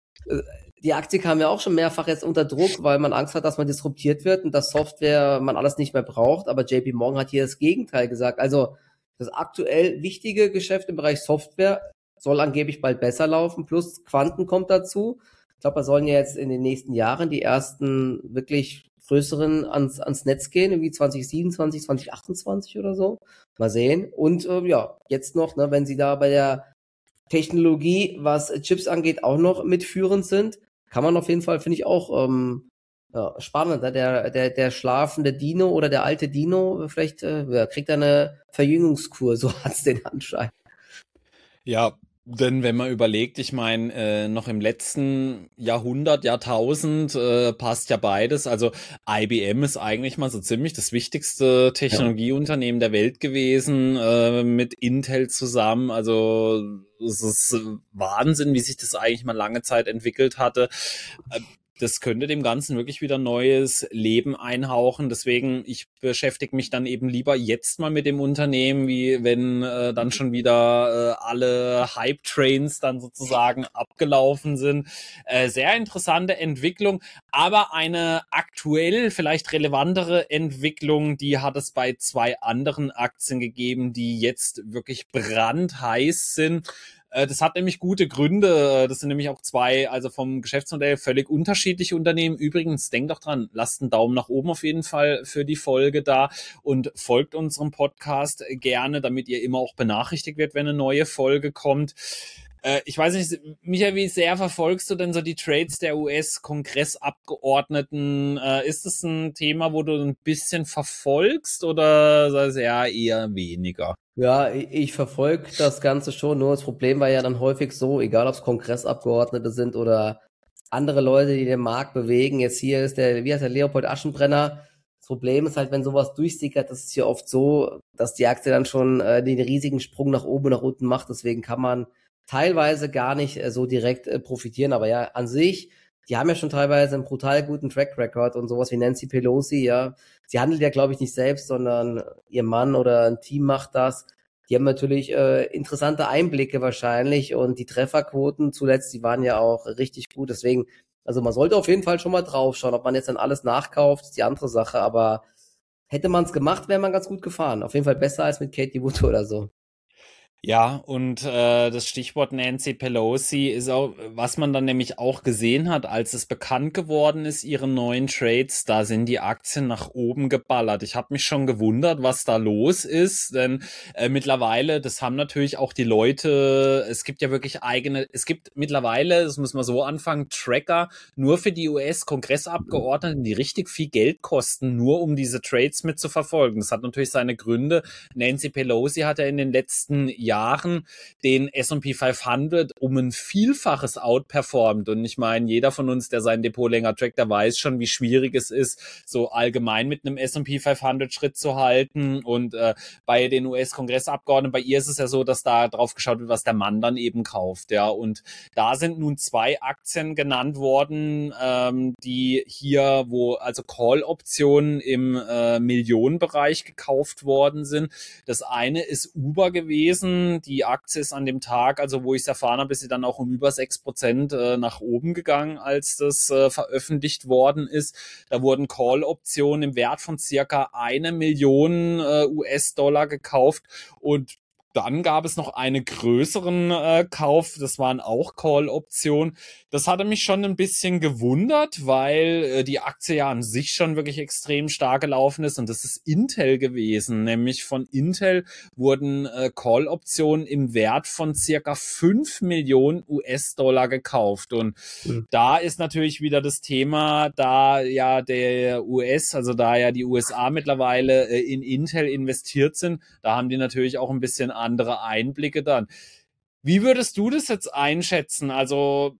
die Aktie kam ja auch schon mehrfach jetzt unter Druck, weil man Angst hat, dass man disruptiert wird und dass Software man alles nicht mehr braucht. Aber J P Morgan hat hier das Gegenteil gesagt. Also das aktuell wichtige Geschäft im Bereich Software soll angeblich bald besser laufen. Plus Quanten kommt dazu. Ich glaube, da sollen ja jetzt in den nächsten Jahren die ersten wirklich größeren ans, ans Netz gehen, irgendwie zwanzig siebenundzwanzig, zwanzig achtundzwanzig oder so. Mal sehen. Und äh, ja, jetzt noch, ne, wenn sie da bei der Technologie, was Chips angeht, auch noch mitführend sind, kann man auf jeden Fall, finde ich auch ähm, ja, spannend. Ne? Der, der, der schlafende Dino oder der alte Dino, vielleicht äh, ja, kriegt er eine Verjüngungskur, so hat's den Anschein. Ja, denn wenn man überlegt, ich meine, äh, noch im letzten Jahrhundert, Jahrtausend äh, passt ja beides. Also I B M ist eigentlich mal so ziemlich das wichtigste Technologieunternehmen der Welt gewesen, äh, mit Intel zusammen. Also es ist Wahnsinn, wie sich das eigentlich mal lange Zeit entwickelt hatte. Äh, Das könnte dem Ganzen wirklich wieder neues Leben einhauchen. Deswegen, ich beschäftige mich dann eben lieber jetzt mal mit dem Unternehmen, wie wenn äh, dann schon wieder äh, alle Hype-Trains dann sozusagen abgelaufen sind. Äh, sehr interessante Entwicklung, aber eine aktuell vielleicht relevantere Entwicklung, die hat es bei zwei anderen Aktien gegeben, die jetzt wirklich brandheiß sind. Das hat nämlich gute Gründe. Das sind nämlich auch zwei, also vom Geschäftsmodell völlig unterschiedliche Unternehmen. Übrigens, denkt doch dran, lasst einen Daumen nach oben auf jeden Fall für die Folge da und folgt unserem Podcast gerne, damit ihr immer auch benachrichtigt werdet, wenn eine neue Folge kommt. Ich weiß nicht, Michael, wie sehr verfolgst du denn so die Trades der U S-Kongressabgeordneten? Ist das ein Thema, wo du ein bisschen verfolgst oder sagst du ja eher weniger? Ja, ich, ich verfolge das Ganze schon, nur das Problem war ja dann häufig so, egal ob es Kongressabgeordnete sind oder andere Leute, die den Markt bewegen. Jetzt hier ist der, wie heißt der, Leopold Aschenbrenner, Problem ist halt, wenn sowas durchsickert, das ist ja oft so, dass die Aktie dann schon äh, den riesigen Sprung nach oben, nach unten macht. Deswegen kann man teilweise gar nicht äh, so direkt äh, profitieren. Aber ja, an sich, die haben ja schon teilweise einen brutal guten Track Record und sowas wie Nancy Pelosi, ja. Sie handelt ja, glaube ich, nicht selbst, sondern ihr Mann oder ein Team macht das. Die haben natürlich äh, interessante Einblicke wahrscheinlich und die Trefferquoten zuletzt, die waren ja auch richtig gut. Deswegen, also man sollte auf jeden Fall schon mal draufschauen. Ob man jetzt dann alles nachkauft, ist die andere Sache. Aber hätte man es gemacht, wäre man ganz gut gefahren. Auf jeden Fall besser als mit Katie Wood oder so. Ja, und äh, das Stichwort Nancy Pelosi ist auch, was man dann nämlich auch gesehen hat, als es bekannt geworden ist, ihre neuen Trades, da sind die Aktien nach oben geballert. Ich habe mich schon gewundert, was da los ist, denn äh, mittlerweile, das haben natürlich auch die Leute, es gibt ja wirklich eigene, es gibt mittlerweile, das muss man so anfangen, Tracker nur für die U S-Kongressabgeordneten, die richtig viel Geld kosten, nur um diese Trades mitzuverfolgen. Das hat natürlich seine Gründe. Nancy Pelosi hat ja in den letzten Jahren den S und P fünfhundert um ein Vielfaches outperformt. Und ich meine, jeder von uns, der sein Depot länger trackt, der weiß schon, wie schwierig es ist, so allgemein mit einem S und P fünfhundert Schritt zu halten. Und äh, bei den U S-Kongressabgeordneten, bei ihr ist es ja so, dass da drauf geschaut wird, was der Mann dann eben kauft. Ja, und da sind nun zwei Aktien genannt worden, ähm, die hier, wo also Call-Optionen im äh, Millionenbereich gekauft worden sind. Das eine ist Uber gewesen. Die Aktie ist an dem Tag, also wo ich es erfahren habe, ist sie dann auch um über sechs Prozent äh, nach oben gegangen, als das äh, veröffentlicht worden ist. Da wurden Call-Optionen im Wert von circa eine Million äh, U S-Dollar gekauft und dann gab es noch einen größeren äh, Kauf, das waren auch Call-Optionen. Das hatte mich schon ein bisschen gewundert, weil äh, die Aktie ja an sich schon wirklich extrem stark gelaufen ist und das ist Intel gewesen. Nämlich von Intel wurden äh, Call-Optionen im Wert von circa fünf Millionen U S-Dollar gekauft. Und mhm. da ist natürlich wieder das Thema, da ja der U S, also da ja die U S A mittlerweile äh, in Intel investiert sind, da haben die natürlich auch ein bisschen andere Einblicke dann. Wie würdest du das jetzt einschätzen? Also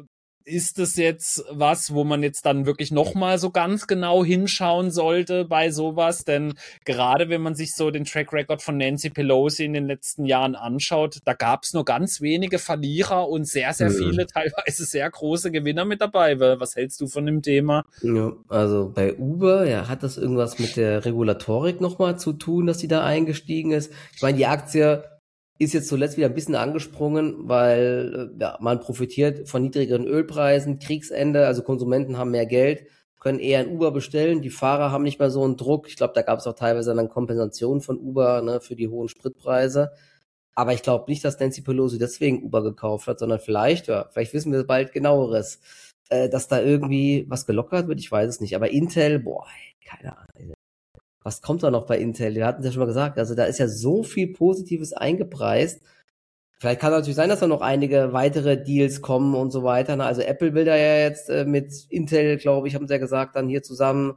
ist das jetzt was, wo man jetzt dann wirklich nochmal so ganz genau hinschauen sollte bei sowas? Denn gerade wenn man sich so den Track Record von Nancy Pelosi in den letzten Jahren anschaut, da gab es nur ganz wenige Verlierer und sehr, sehr viele, mhm. teilweise sehr große Gewinner mit dabei. Was hältst du von dem Thema? Ja, also bei Uber, ja, hat das irgendwas mit der Regulatorik nochmal zu tun, dass die da eingestiegen ist? Ich meine, die Aktie ist jetzt zuletzt wieder ein bisschen angesprungen, weil ja, man profitiert von niedrigeren Ölpreisen, Kriegsende, also Konsumenten haben mehr Geld, können eher ein Uber bestellen, die Fahrer haben nicht mehr so einen Druck. Ich glaube, da gab es auch teilweise dann Kompensationen von Uber, ne, für die hohen Spritpreise. Aber ich glaube nicht, dass Nancy Pelosi deswegen Uber gekauft hat, sondern vielleicht, ja, vielleicht wissen wir bald genaueres, äh, dass da irgendwie was gelockert wird, ich weiß es nicht. Aber Intel, boah, keine Ahnung. Was kommt da noch bei Intel? Wir hatten es ja schon mal gesagt, also da ist ja so viel Positives eingepreist. Vielleicht kann es natürlich sein, dass da noch einige weitere Deals kommen und so weiter. Also Apple will da ja jetzt äh, mit Intel, glaube ich, haben sie ja gesagt, dann hier zusammen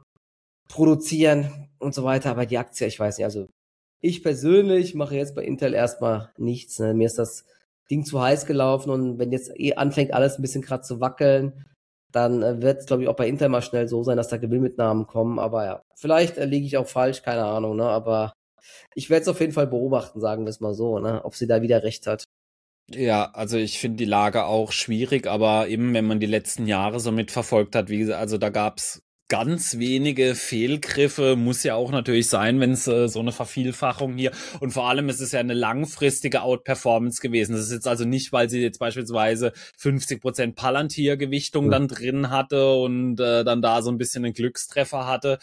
produzieren und so weiter. Aber die Aktie, ich weiß nicht, also ich persönlich mache jetzt bei Intel erstmal nichts. Ne? Mir ist das Ding zu heiß gelaufen und wenn jetzt eh anfängt, alles ein bisschen gerade zu wackeln, dann äh, wird es, glaube ich, auch bei Intel mal schnell so sein, dass da Gewinnmitnahmen kommen. Aber ja, vielleicht äh, liege ich auch falsch, keine Ahnung, ne? Aber ich werde es auf jeden Fall beobachten, sagen wir es mal so, ne? Ob sie da wieder recht hat. Ja, also ich finde die Lage auch schwierig, aber eben, wenn man die letzten Jahre so mitverfolgt hat, wie gesagt, also da gab's ganz wenige Fehlgriffe, muss ja auch natürlich sein, wenn es äh, so eine Vervielfachung hier und vor allem ist es ja eine langfristige Outperformance gewesen. Das ist jetzt also nicht, weil sie jetzt beispielsweise fünfzig Prozent Palantir-Gewichtung dann drin hatte und äh, dann da so ein bisschen einen Glückstreffer hatte.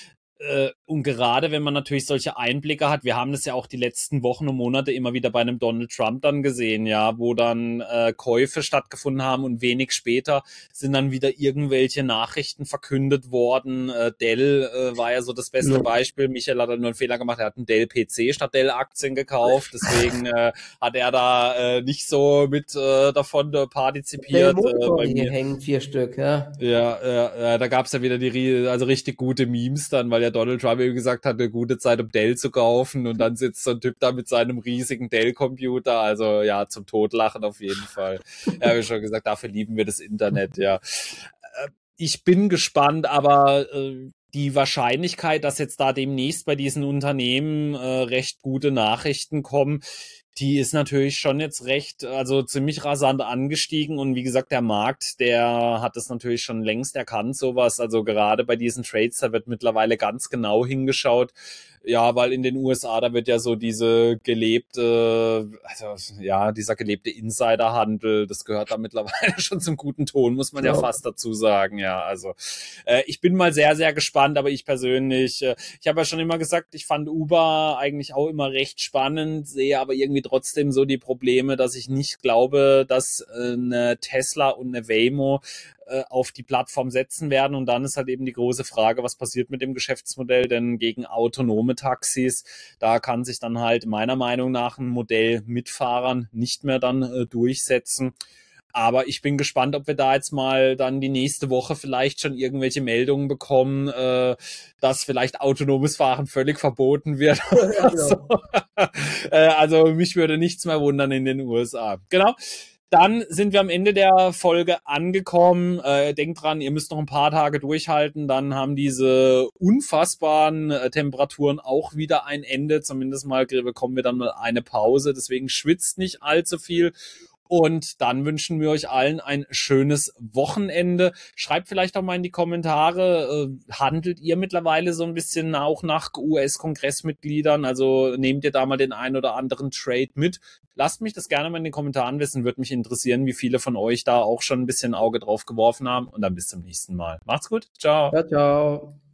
Äh, und gerade wenn man natürlich solche Einblicke hat, wir haben das ja auch die letzten Wochen und Monate immer wieder bei einem Donald Trump dann gesehen, ja, wo dann äh, Käufe stattgefunden haben und wenig später sind dann wieder irgendwelche Nachrichten verkündet worden. Äh, Dell äh, war ja so das beste ja. Beispiel. Michael hat dann nur einen Fehler gemacht, er hat einen Dell P C statt Dell-Aktien gekauft, deswegen äh, hat er da äh, nicht so mit äh, davon äh, partizipiert. Dell äh, bei hier mir. Hängen vier Stück, ja. Ja, ja, da gab's ja wieder die also richtig gute Memes dann, weil ja Donald Trump eben gesagt hat, eine gute Zeit, um Dell zu kaufen und dann sitzt so ein Typ da mit seinem riesigen Dell-Computer, also ja, zum Totlachen auf jeden Fall. Ja, habe ich schon gesagt, dafür lieben wir das Internet, ja. Ich bin gespannt, aber äh, die Wahrscheinlichkeit, dass jetzt da demnächst bei diesen Unternehmen äh, recht gute Nachrichten kommen, die ist natürlich schon jetzt recht, also ziemlich rasant angestiegen. Und wie gesagt, der Markt, der hat es natürlich schon längst erkannt, sowas. Also gerade bei diesen Trades, da wird mittlerweile ganz genau hingeschaut. Ja, weil in den U S A, da wird ja so diese gelebte, also ja, dieser gelebte Insiderhandel, das gehört da mittlerweile schon zum guten Ton, muss man ja, ja fast dazu sagen. Ja, also äh, ich bin mal sehr, sehr gespannt, aber ich persönlich, äh, ich habe ja schon immer gesagt, ich fand Uber eigentlich auch immer recht spannend, sehe aber irgendwie trotzdem so die Probleme, dass ich nicht glaube, dass äh, eine Tesla und eine Waymo auf die Plattform setzen werden. Und dann ist halt eben die große Frage, was passiert mit dem Geschäftsmodell, denn gegen autonome Taxis, da kann sich dann halt meiner Meinung nach ein Modell mit Fahrern nicht mehr dann äh, durchsetzen. Aber ich bin gespannt, ob wir da jetzt mal dann die nächste Woche vielleicht schon irgendwelche Meldungen bekommen, äh, dass vielleicht autonomes Fahren völlig verboten wird. Ja, genau. So. äh, also mich würde nichts mehr wundern in den U S A. Genau. Dann sind wir am Ende der Folge angekommen. Äh, denkt dran, ihr müsst noch ein paar Tage durchhalten. Dann haben diese unfassbaren äh, Temperaturen auch wieder ein Ende. Zumindest mal bekommen wir dann mal eine Pause. Deswegen schwitzt nicht allzu viel. Und dann wünschen wir euch allen ein schönes Wochenende. Schreibt vielleicht auch mal in die Kommentare, äh, handelt ihr mittlerweile so ein bisschen auch nach U S-Kongressmitgliedern? Also nehmt ihr da mal den einen oder anderen Trade mit? Lasst mich das gerne mal in den Kommentaren wissen. Würde mich interessieren, wie viele von euch da auch schon ein bisschen Auge drauf geworfen haben. Und dann bis zum nächsten Mal. Macht's gut. Ciao. Ciao, ciao.